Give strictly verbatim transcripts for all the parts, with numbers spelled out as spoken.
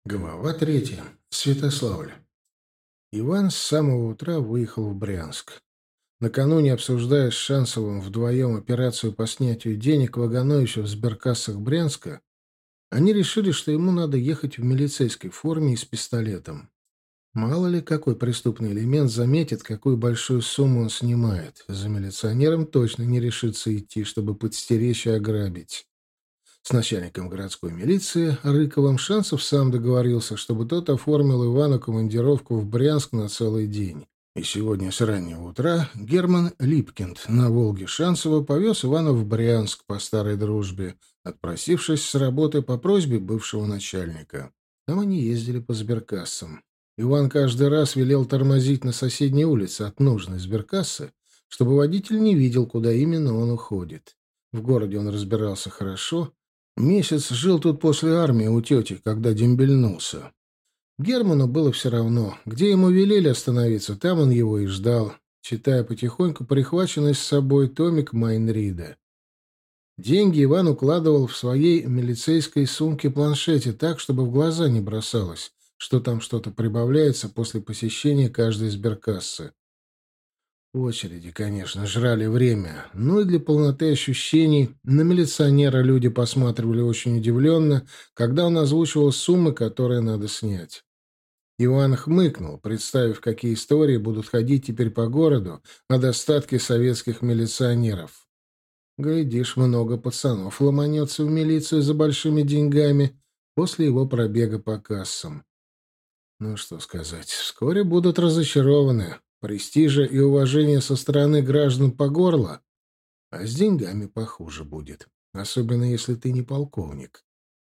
Глава третья. Святославль. Иван с самого утра выехал в Брянск. Накануне, обсуждая с Шансовым вдвоем операцию по снятию денег Вагановича в сберкассах Брянска, они решили, что ему надо ехать в милицейской форме и с пистолетом. Мало ли, какой преступный элемент заметит, какую большую сумму он снимает. За милиционером точно не решится идти, чтобы подстеречь и ограбить. С начальником городской милиции Рыковым Шансов сам договорился, чтобы тот оформил Ивану командировку в Брянск на целый день. И сегодня с раннего утра Герман Липкинд на «Волге» Шансова повез Ивана в Брянск по старой дружбе, отпросившись с работы по просьбе бывшего начальника. Там они ездили по сберкассам. Иван каждый раз велел тормозить на соседней улице от нужной сберкассы, чтобы водитель не видел, куда именно он уходит. В городе он разбирался хорошо. Месяц жил тут после армии у тети, когда дембельнулся. Герману было все равно. Где ему велели остановиться, там он его и ждал, читая потихоньку прихваченный с собой томик Майнрида. Деньги Иван укладывал в своей милицейской сумке-планшете так, чтобы в глаза не бросалось, что там что-то прибавляется после посещения каждой сберкассы. Очереди, конечно, жрали время, но и для полноты ощущений на милиционера люди посматривали очень удивленно, когда он озвучивал суммы, которые надо снять. Иван хмыкнул, представив, какие истории будут ходить теперь по городу о достатке советских милиционеров. Глядишь, много пацанов ломанется в милицию за большими деньгами после его пробега по кассам. Ну, что сказать, вскоре будут разочарованы. Престижа и уважения со стороны граждан по горло, а с деньгами похуже будет, особенно если ты не полковник.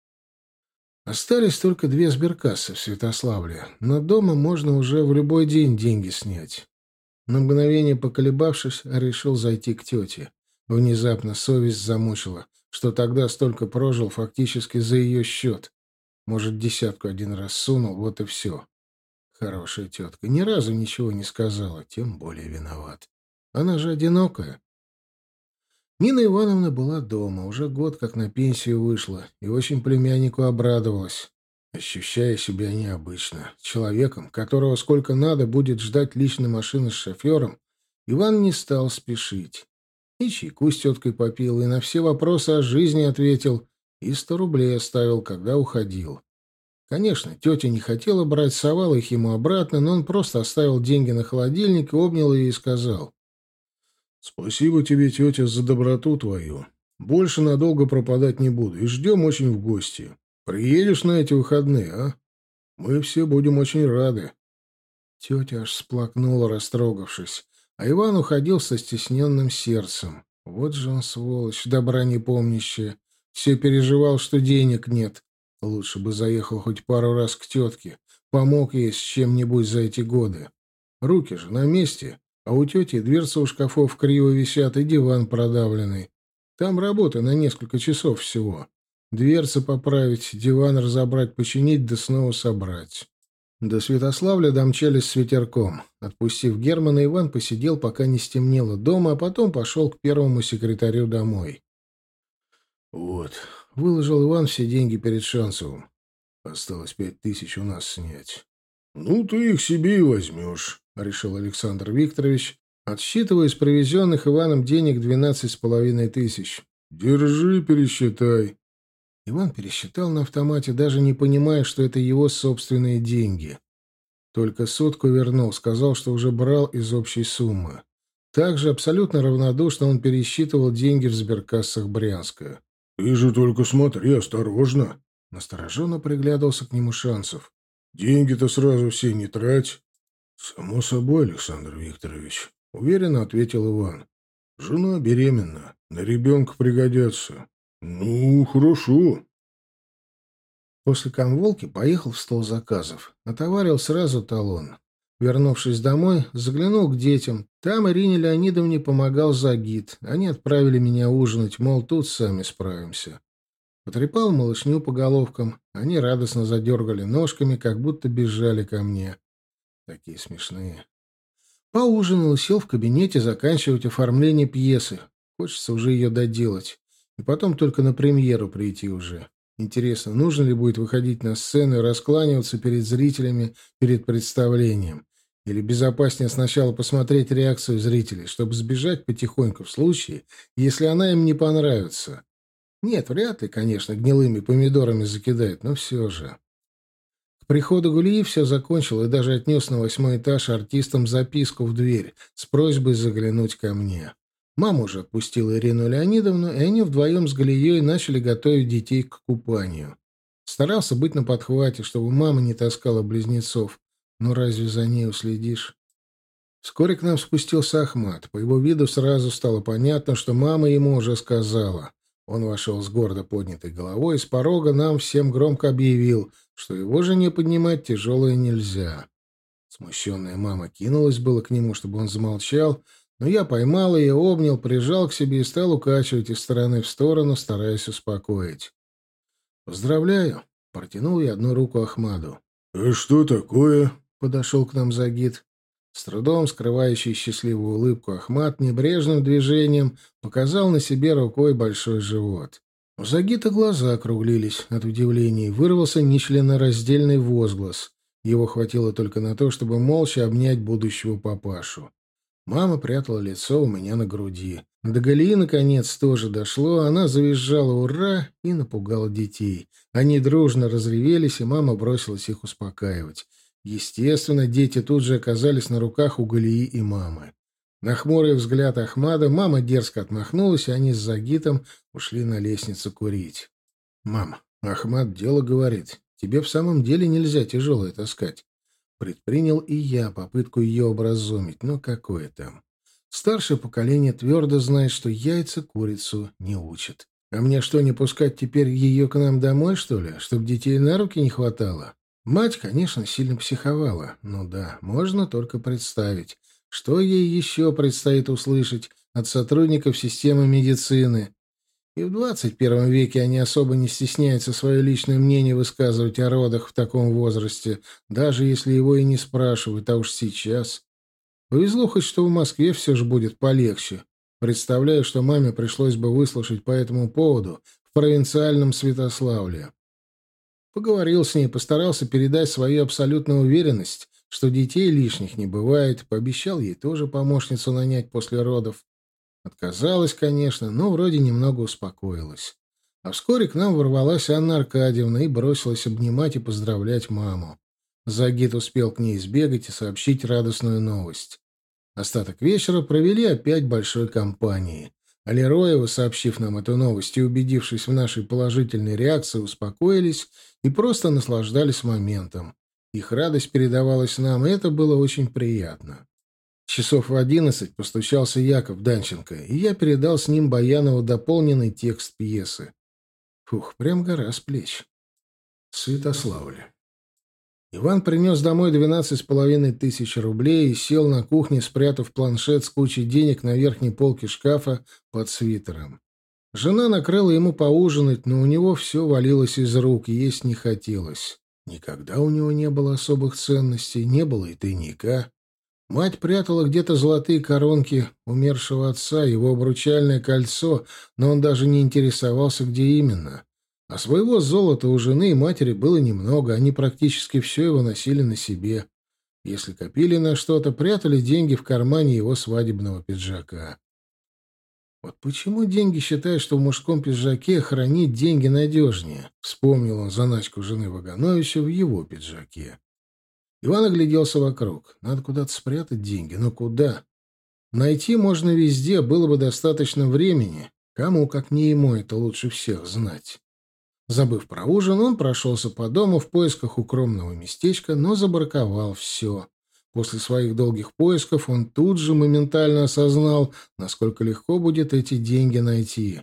Остались только две сберкассы в Святославле, но дома можно уже в любой день деньги снять. На мгновение поколебавшись, решил зайти к тете. Внезапно совесть замучила, что тогда столько прожил фактически за ее счет. Может, десятку один раз сунул, вот и все. Хорошая тетка. Ни разу ничего не сказала, тем более виноват. Она же одинокая. Нина Ивановна была дома, уже год как на пенсию вышла, и очень племяннику обрадовалась, ощущая себя необычно. Человеком, которого сколько надо будет ждать личной машины с шофером, Иван не стал спешить. И чайку с теткой попил, и на все вопросы о жизни ответил, и сто рублей оставил, когда уходил. Конечно, тетя не хотела брать, совала их ему обратно, но он просто оставил деньги на холодильник, обнял ее и сказал: «Спасибо тебе, тетя, за доброту твою. Больше надолго пропадать не буду, и ждем очень в гости. Приедешь на эти выходные, а? Мы все будем очень рады». Тетя аж всплакнула, растрогавшись, а Иван уходил со стесненным сердцем. Вот же он, сволочь, добра не помнящая. Все переживал, что денег нет. Лучше бы заехал хоть пару раз к тетке, помог ей с чем-нибудь за эти годы. Руки же на месте, а у тети дверцы у шкафов криво висят и диван продавленный. Там работа на несколько часов всего. Дверцы поправить, диван разобрать, починить, да снова собрать. До Святославля домчались с ветерком. Отпустив Германа, Иван посидел, пока не стемнело дома, а потом пошел к первому секретарю домой. «Вот», — выложил Иван все деньги перед Шансовым. «Осталось пять тысяч у нас снять». «Ну, ты их себе и возьмешь», — решил Александр Викторович, отсчитывая из привезенных Иваном денег двенадцать с половиной тысяч. «Держи, пересчитай». Иван пересчитал на автомате, даже не понимая, что это его собственные деньги. Только сотку вернул, сказал, что уже брал из общей суммы. Также абсолютно равнодушно он пересчитывал деньги в сберкассах Брянска. «Ты же только смотри, осторожно!» Настороженно приглядывался к нему Шансов. «Деньги-то сразу все не трать». «Само собой, Александр Викторович», — уверенно ответил Иван. «Жена беременна, на ребенка пригодятся». «Ну, хорошо». После комволки поехал в стол заказов. Отоварил сразу талон. Вернувшись домой, заглянул к детям. Там Ирине Леонидовне помогал Загид. Они отправили меня ужинать, мол, тут сами справимся. Потрепал малышню по головкам. Они радостно задергали ножками, как будто бежали ко мне. Такие смешные. Поужинал и сел в кабинете заканчивать оформление пьесы. Хочется уже ее доделать. И потом только на премьеру прийти уже. Интересно, нужно ли будет выходить на сцену и раскланиваться перед зрителями перед представлением? Или безопаснее сначала посмотреть реакцию зрителей, чтобы сбежать потихоньку в случае, если она им не понравится? Нет, вряд ли, конечно, гнилыми помидорами закидают, но все же. К приходу Гулии все закончил и даже отнес на восьмой этаж артистам записку в дверь с просьбой заглянуть ко мне. Мама уже отпустила Ирину Леонидовну, и они вдвоем с Галией начали готовить детей к купанию. Старался быть на подхвате, чтобы мама не таскала близнецов. Но разве за ней уследишь? Вскоре к нам спустился Ахмат. По его виду сразу стало понятно, что мама ему уже сказала. Он вошел с гордо поднятой головой и с порога нам всем громко объявил, что его жене поднимать тяжелое нельзя. Смущенная мама кинулась было к нему, чтобы он замолчал, но я поймал ее, обнял, прижал к себе и стал укачивать из стороны в сторону, стараясь успокоить. «Поздравляю!» — протянул я одну руку Ахмаду. «А что такое?» — подошел к нам Загид. С трудом скрывающий счастливую улыбку Ахмат небрежным движением показал на себе рукой большой живот. У Загита глаза округлились от удивления, и вырвался нечленораздельный возглас. Его хватило только на то, чтобы молча обнять будущего папашу. Мама прятала лицо у меня на груди. До Галии, наконец, тоже дошло. Она завизжала «Ура!» и напугала детей. Они дружно разревелись, и мама бросилась их успокаивать. Естественно, дети тут же оказались на руках у Галии и мамы. На хмурый взгляд Ахмада мама дерзко отмахнулась, и они с Загитом ушли на лестницу курить. «Мама, Ахмад дело говорит. Тебе в самом деле нельзя тяжелое таскать». Предпринял и я попытку ее образумить, но какое там. Старшее поколение твердо знает, что яйца курицу не учат. А мне что, не пускать теперь ее к нам домой, что ли, чтобы детей на руки не хватало? Мать, конечно, сильно психовала. Ну да, можно только представить, что ей еще предстоит услышать от сотрудников системы медицины. И в двадцать первом веке они особо не стесняются свое личное мнение высказывать о родах в таком возрасте, даже если его и не спрашивают, а уж сейчас. Повезло хоть, что в Москве все же будет полегче. Представляю, что маме пришлось бы выслушать по этому поводу в провинциальном Святославле. Поговорил с ней, постарался передать свою абсолютную уверенность, что детей лишних не бывает, пообещал ей тоже помощницу нанять после родов. Отказалась, конечно, но вроде немного успокоилась. А вскоре к нам ворвалась Анна Аркадьевна и бросилась обнимать и поздравлять маму. Загид успел к ней сбегать и сообщить радостную новость. Остаток вечера провели опять большой компанией. А Лероевы, сообщив нам эту новость и убедившись в нашей положительной реакции, успокоились и просто наслаждались моментом. Их радость передавалась нам, и это было очень приятно. Часов в одиннадцать постучался Яков Данченко, и я передал с ним Баянову дополненный текст пьесы. Фух, прям гора с плеч. Святославль. Иван принес домой двенадцать с половиной тысяч рублей и сел на кухне, спрятав планшет с кучей денег на верхней полке шкафа под свитером. Жена накрыла ему поужинать, но у него все валилось из рук, есть не хотелось. Никогда у него не было особых ценностей, не было и тайника. Мать прятала где-то золотые коронки умершего отца, его обручальное кольцо, но он даже не интересовался, где именно. А своего золота у жены и матери было немного, они практически все его носили на себе. Если копили на что-то, прятали деньги в кармане его свадебного пиджака. Вот почему деньги считают, что в мужском пиджаке хранить деньги надежнее? Вспомнил он заначку жены Вагановича в его пиджаке. Иван огляделся вокруг. Надо куда-то спрятать деньги. Но куда? Найти можно везде, было бы достаточно времени. Кому, как не ему, это лучше всех знать. Забыв про ужин, он прошелся по дому в поисках укромного местечка, но забраковал все. После своих долгих поисков он тут же моментально осознал, насколько легко будет эти деньги найти.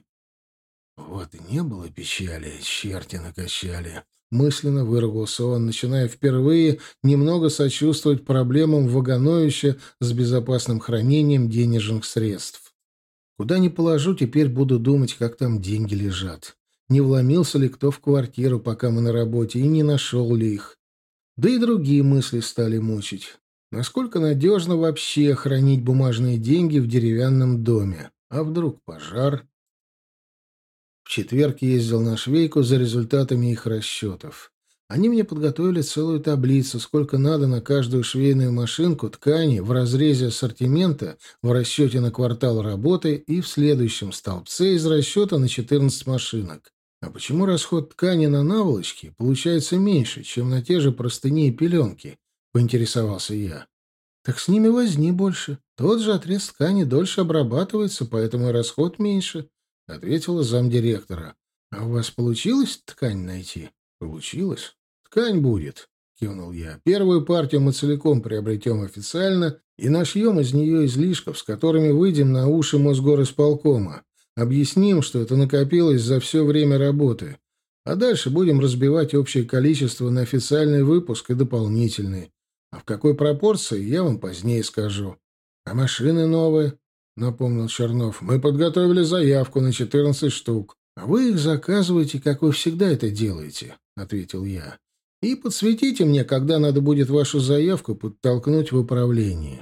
Вот и не было печали, черти накачали. Мысленно выругался он, начиная впервые немного сочувствовать проблемам Вагановича с безопасным хранением денежных средств. Куда ни положу, теперь буду думать, как там деньги лежат. Не вломился ли кто в квартиру, пока мы на работе, и не нашел ли их. Да и другие мысли стали мучить. Насколько надежно вообще хранить бумажные деньги в деревянном доме? А вдруг пожар? В четверг ездил на швейку за результатами их расчетов. Они мне подготовили целую таблицу, сколько надо на каждую швейную машинку ткани в разрезе ассортимента в расчете на квартал работы и в следующем столбце из расчета на четырнадцать машинок. А почему расход ткани на наволочки получается меньше, чем на те же простыни и пеленки? Поинтересовался я. Так с ними возни больше. Тот же отрез ткани дольше обрабатывается, поэтому и расход меньше, — ответила замдиректора. — А у вас получилось ткань найти? — Получилось. — Ткань будет, — кивнул я. — Первую партию мы целиком приобретем официально и нашьем из нее излишков, с которыми выйдем на уши Мосгорисполкома. Объясним, что это накопилось за все время работы. А дальше будем разбивать общее количество на официальный выпуск и дополнительный. А в какой пропорции, я вам позднее скажу. — А машины новые? — напомнил Чернов. — Мы подготовили заявку на четырнадцать штук. — А вы их заказываете, как вы всегда это делаете, — ответил я. — И подсветите мне, когда надо будет вашу заявку подтолкнуть в управление.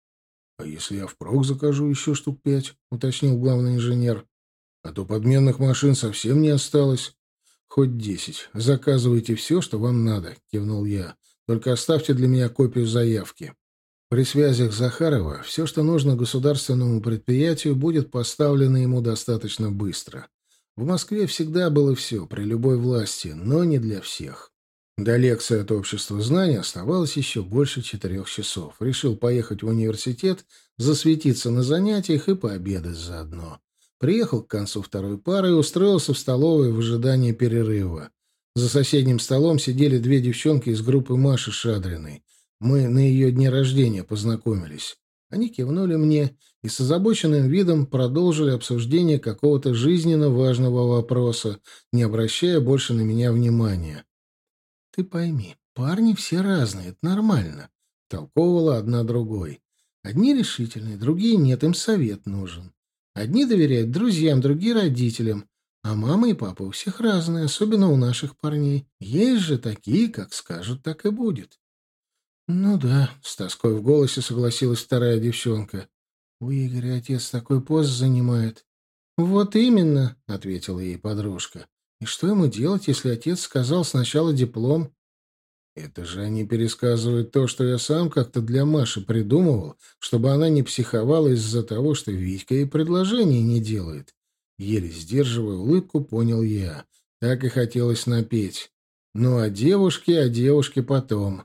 — А если я впрок закажу еще штук пять? — уточнил главный инженер. — А то подменных машин совсем не осталось. — Хоть десять. Заказывайте все, что вам надо, — кивнул я. Только оставьте для меня копию заявки. При связях Захарова все, что нужно государственному предприятию, будет поставлено ему достаточно быстро. В Москве всегда было все, при любой власти, но не для всех. До лекции от общества знаний оставалось еще больше четырех часов. Решил поехать в университет, засветиться на занятиях и пообедать заодно. Приехал к концу второй пары и устроился в столовой в ожидании перерыва. За соседним столом сидели две девчонки из группы Маши Шадриной. Мы на ее дне рождения познакомились. Они кивнули мне и с озабоченным видом продолжили обсуждение какого-то жизненно важного вопроса, не обращая больше на меня внимания. — Ты пойми, парни все разные, это нормально, — толковала одна другой. Одни решительные, другие нет, им совет нужен. Одни доверяют друзьям, другие родителям. А мама и папа у всех разные, особенно у наших парней. Есть же такие, как скажут, так и будет. — Ну да, — с тоской в голосе согласилась вторая девчонка. — У Игоря отец такой пост занимает. — Вот именно, — ответила ей подружка. — И что ему делать, если отец сказал сначала диплом? — Это же они пересказывают то, что я сам как-то для Маши придумывал, чтобы она не психовала из-за того, что Витька ей предложение не делает. Еле сдерживая улыбку, понял я. Так и хотелось напеть. Ну, а девушки, а девушки потом.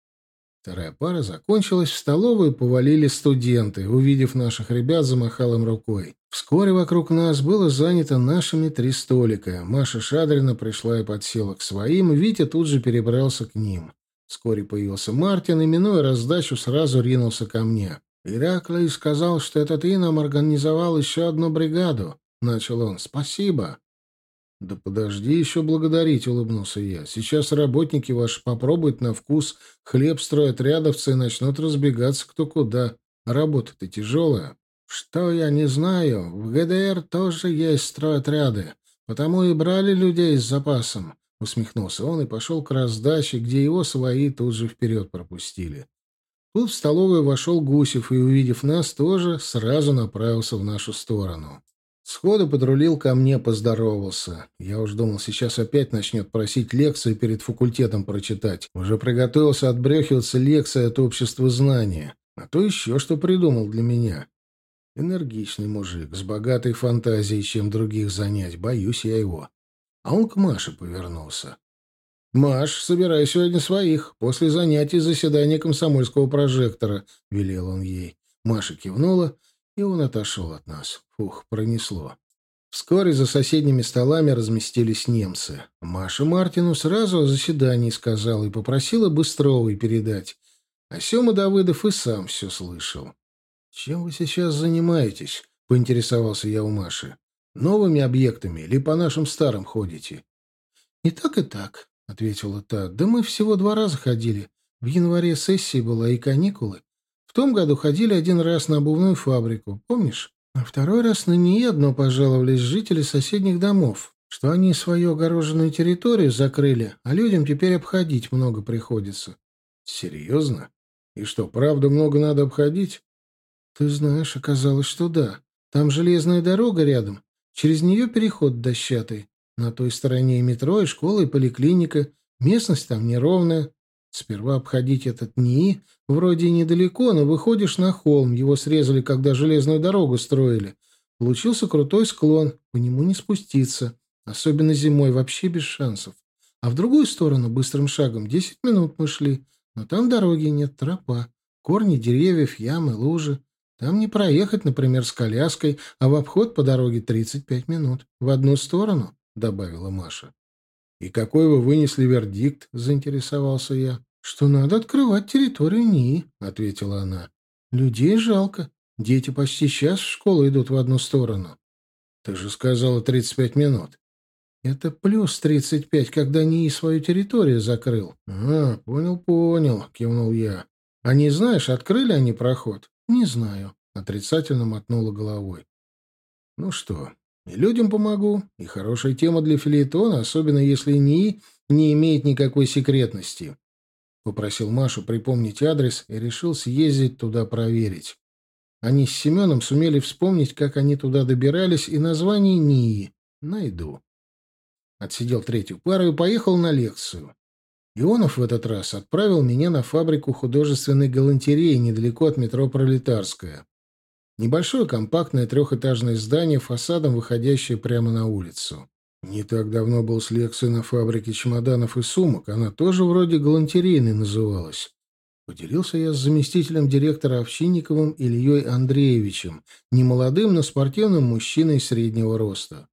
Вторая пара закончилась, в столовую повалили студенты. Увидев наших ребят, замахал им рукой. Вскоре вокруг нас было занято нашими три столика. Маша Шадрина пришла и подсела к своим, Витя тут же перебрался к ним. Вскоре появился Мартин и, минуя раздачу, сразу ринулся ко мне. «Ираклий сказал, что это ты нам организовал еще одну бригаду», — начал он. «Спасибо». «Да подожди еще благодарить», — улыбнулся я. «Сейчас работники ваши попробуют на вкус хлеб стройотрядовцы и начнут разбегаться кто куда. Работа-то тяжелая». «Что я не знаю, в ГДР тоже есть стройотряды, потому и брали людей с запасом», — усмехнулся он и пошел к раздаче, где его свои тут же вперед пропустили. Тут в столовую вошел Гусев и, увидев нас, тоже сразу направился в нашу сторону. Сходу подрулил ко мне, поздоровался. Я уж думал, сейчас опять начнет просить лекцию перед факультетом прочитать. Уже приготовился отбрехиваться лекцией от общества знания. А то еще что придумал для меня. Энергичный мужик, с богатой фантазией, чем других занять. Боюсь я его. А он к Маше повернулся. «Маш, собирай сегодня своих. После занятий заседания комсомольского прожектора», — велел он ей. Маша кивнула, и он отошел от нас. Фух, пронесло. Вскоре за соседними столами разместились немцы. Маша Мартину сразу о заседании сказала и попросила Быстровой передать. А Сема Давыдов и сам все слышал. «Чем вы сейчас занимаетесь?» — поинтересовался я у Маши. «Новыми объектами или по нашим старым ходите?» «И так, и так», — ответила та. «Да мы всего два раза ходили. В январе сессия была и каникулы. В том году ходили один раз на обувную фабрику, помнишь? А второй раз на нее одно пожаловались жители соседних домов, что они свою огороженную территорию закрыли, а людям теперь обходить много приходится». «Серьезно? И что, правда много надо обходить?» «Ты знаешь, оказалось, что да. Там железная дорога рядом. Через нее переход дощатый. На той стороне и метро, и школа, и поликлиника. Местность там неровная. Сперва обходить этот НИИ вроде и недалеко, но выходишь на холм. Его срезали, когда железную дорогу строили. Получился крутой склон. По нему не спуститься. Особенно зимой, вообще без шансов. А в другую сторону быстрым шагом десять минут мы шли. Но там дороги нет, тропа. Корни деревьев, ямы, лужи. Там не проехать, например, с коляской, а в обход по дороге тридцать пять минут. В одну сторону, — добавила Маша. — И какой вы вынесли вердикт? — заинтересовался я. — Что надо открывать территорию НИИ, — ответила она. — Людей жалко. Дети почти час в школу идут в одну сторону. — Ты же сказала тридцать пять минут. — Это плюс тридцать пять, когда НИИ свою территорию закрыл. — А, понял, понял, — кивнул я. — А не знаешь, открыли они проход? — Не знаю, — отрицательно мотнула головой. — Ну что, и людям помогу, и хорошая тема для фельетона, особенно если НИИ не имеет никакой секретности. Попросил Машу припомнить адрес и решил съездить туда проверить. Они с Семеном сумели вспомнить, как они туда добирались, и название НИИ найду. Отсидел третью пару и поехал на лекцию. Ионов в этот раз отправил меня на фабрику художественной галантереи недалеко от метро Пролетарская. Небольшое компактное трехэтажное здание, фасадом выходящее прямо на улицу. Не так давно был с лекцией на фабрике чемоданов и сумок, она тоже вроде галантерейной называлась. Поделился я с заместителем директора Овчинниковым Ильей Андреевичем, немолодым, но спортивным мужчиной среднего роста.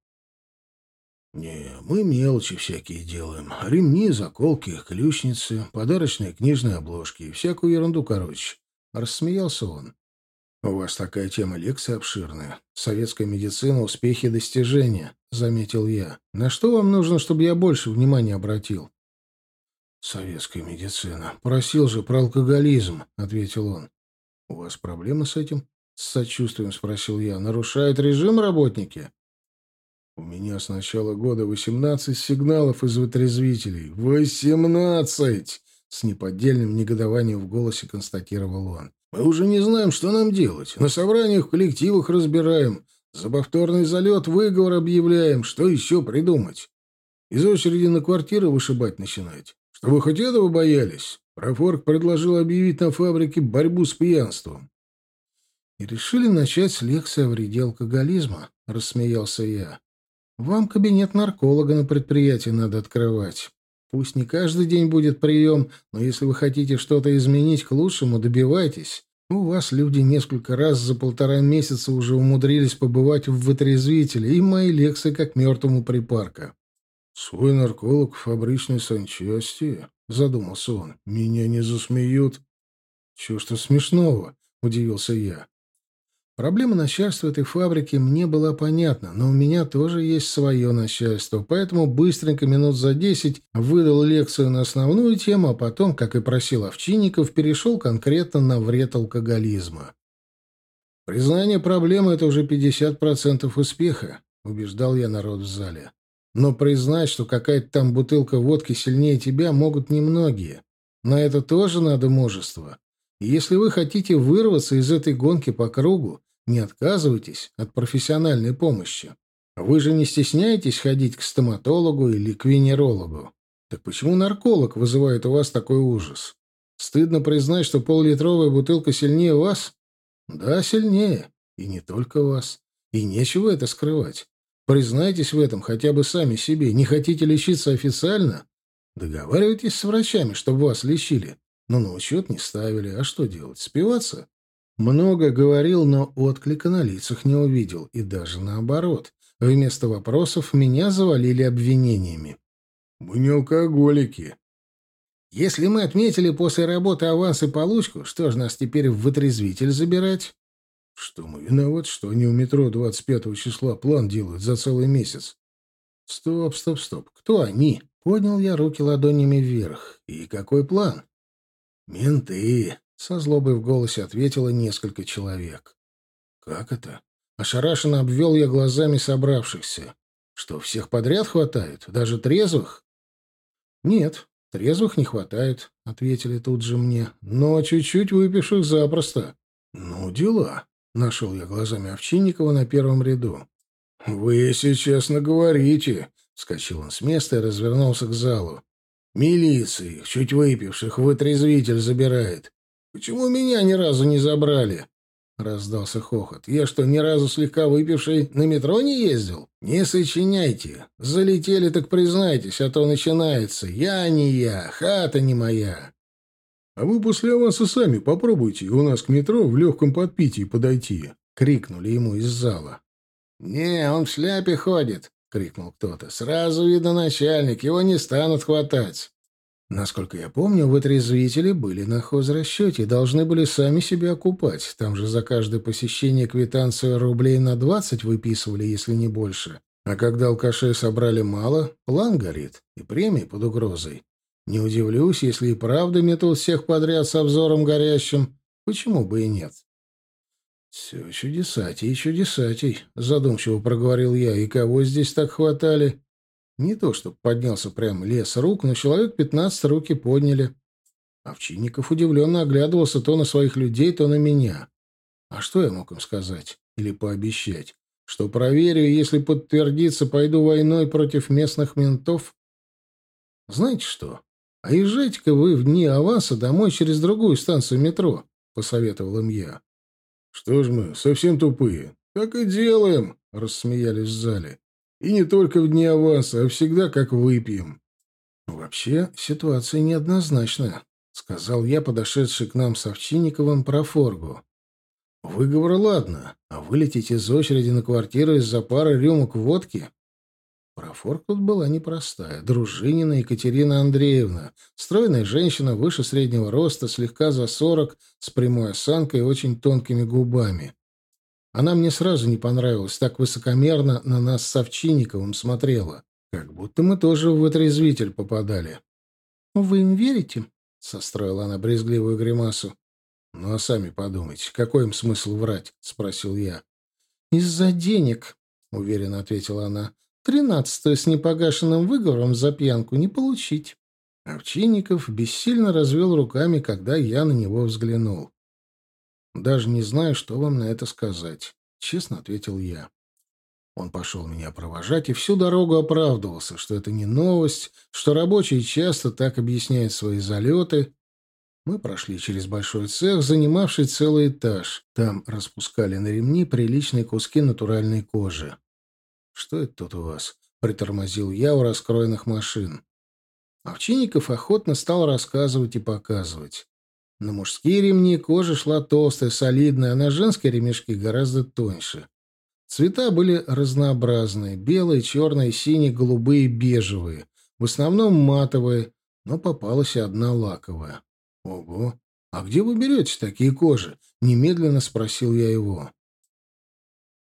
«Не, мы мелочи всякие делаем. Ремни, заколки, ключницы, подарочные книжные обложки и всякую ерунду, короче». Рассмеялся он. «У вас такая тема лекции обширная. Советская медицина, успехи и достижения», — заметил я. «На что вам нужно, чтобы я больше внимания обратил?» «Советская медицина. Просил же про алкоголизм», — ответил он. «У вас проблемы с этим?» — с сочувствием спросил я. «Нарушают режим работники?» «У меня с начала года восемнадцать сигналов из вытрезвителей. Восемнадцать!» — с неподдельным негодованием в голосе констатировал он. «Мы уже не знаем, что нам делать. На собраниях в коллективах разбираем. За повторный залет выговор объявляем. Что еще придумать? Из очереди на квартиры вышибать начинать. Что вы хоть этого боялись? Профорг предложил объявить на фабрике борьбу с пьянством». «И решили начать с лекции о вреде алкоголизма», — рассмеялся я. «Вам кабинет нарколога на предприятии надо открывать. Пусть не каждый день будет прием, но если вы хотите что-то изменить к лучшему, добивайтесь. У вас люди несколько раз за полтора месяца уже умудрились побывать в вытрезвителе, и мои лекции как мертвому припарка». «Свой нарколог в фабричной санчасти?» — задумался он. «Меня не засмеют». «Чего что смешного?» — удивился я. Проблема начальства этой фабрики мне была понятна, но у меня тоже есть свое начальство, поэтому быстренько минут за десять выдал лекцию на основную тему, а потом, как и просил Овчинников, перешел конкретно на вред алкоголизма. «Признание проблемы — это уже пятьдесят процентов успеха», — убеждал я народ в зале. «Но признать, что какая-то там бутылка водки сильнее тебя, могут немногие. На это тоже надо мужество. И если вы хотите вырваться из этой гонки по кругу, не отказывайтесь от профессиональной помощи. Вы же не стесняетесь ходить к стоматологу или к венерологу. Так почему нарколог вызывает у вас такой ужас? Стыдно признать, что поллитровая бутылка сильнее вас? Да, сильнее. И не только вас. И нечего это скрывать. Признайтесь в этом хотя бы сами себе. Не хотите лечиться официально? Договаривайтесь с врачами, чтобы вас лечили. Но на учет не ставили. А что делать? Спиваться? Много говорил, но отклика на лицах не увидел. И даже наоборот. Вместо вопросов меня завалили обвинениями. «Мы не алкоголики». «Если мы отметили после работы аванс и получку, что же нас теперь в вытрезвитель забирать?» «Что мы виноваты, что они у метро двадцать пятого числа план делают за целый месяц?» «Стоп, стоп, стоп. Кто они?» Поднял я руки ладонями вверх. «И какой план?» «Менты», — со злобой в голосе ответило несколько человек. «Как это?» Ошарашенно обвел я глазами собравшихся. «Что, всех подряд хватает? Даже трезвых?» «Нет, трезвых не хватает», — ответили тут же мне. «Но чуть-чуть выпивших запросто». «Ну, дела», — нашел я глазами Овчинникова на первом ряду. «Вы сейчас наговорите», — вскочил он с места и развернулся к залу. «Милиция их, чуть выпивших, в отрезвитель забирает. Почему меня ни разу не забрали?» Раздался хохот. «Я что, ни разу слегка выпивший на метро не ездил? Не сочиняйте. Залетели, так признайтесь, а то начинается. Я не я, хата не моя». «А вы после аванса сами попробуйте у нас к метро в легком подпитии подойти», — крикнули ему из зала. «Не, он в шляпе ходит», — крикнул кто-то. «Сразу видно начальник, его не станут хватать». Насколько я помню, вытрезвители были на хозрасчете и должны были сами себя окупать. Там же за каждое посещение квитанцию рублей на двадцать выписывали, если не больше. А когда алкашей собрали мало, план горит, и премии под угрозой. Не удивлюсь, если и правда метут всех подряд с обзором горящим. Почему бы и нет? «Все чудесатей и чудесатей», — задумчиво проговорил я. «И кого здесь так хватали?» Не то, чтобы поднялся прям лес рук, но человек пятнадцать руки подняли. Овчинников удивленно оглядывался то на своих людей, то на меня. А что я мог им сказать? Или пообещать? Что проверю, и если подтвердится, пойду войной против местных ментов? Знаете что? А езжайте-ка вы в дни аванса домой через другую станцию метро, — посоветовал им я. «Что ж мы, совсем тупые?» «Так и делаем», — рассмеялись в зале. «И не только в дни аванса, а всегда как выпьем». «Вообще ситуация неоднозначная», — сказал я, подошедший к нам с Овчинниковым профоргу. «Выговор, ладно, а вылететь из очереди на квартиру из-за пары рюмок водки?» Профорг тут была непростая. Дружинина Екатерина Андреевна, стройная женщина, выше среднего роста, слегка за сорок, с прямой осанкой и очень тонкими губами. Она мне сразу не понравилась, так высокомерно на нас с Овчинниковым смотрела. Как будто мы тоже в отрезвитель попадали. «Вы им верите?» — состроила она брезгливую гримасу. «Ну а сами подумайте, какой им смысл врать?» — спросил я. «Из-за денег», — уверенно ответила она. «Тринадцатую с непогашенным выговором за пьянку не получить». Овчинников бессильно развел руками, когда я на него взглянул. «Даже не знаю, что вам на это сказать», — честно ответил я. Он пошел меня провожать и всю дорогу оправдывался, что это не новость, что рабочие часто так объясняют свои залеты. Мы прошли через большой цех, занимавший целый этаж. Там распускали на ремни приличные куски натуральной кожи. «Что это тут у вас?» — притормозил я у раскроенных машин. Овчинников охотно стал рассказывать и показывать. На мужские ремни кожа шла толстая, солидная, а на женские ремешки гораздо тоньше. Цвета были разнообразные — белые, черные, синие, голубые, бежевые. В основном матовые, но попалась и одна лаковая. «Ого! А где вы берете такие кожи?» — немедленно спросил я его.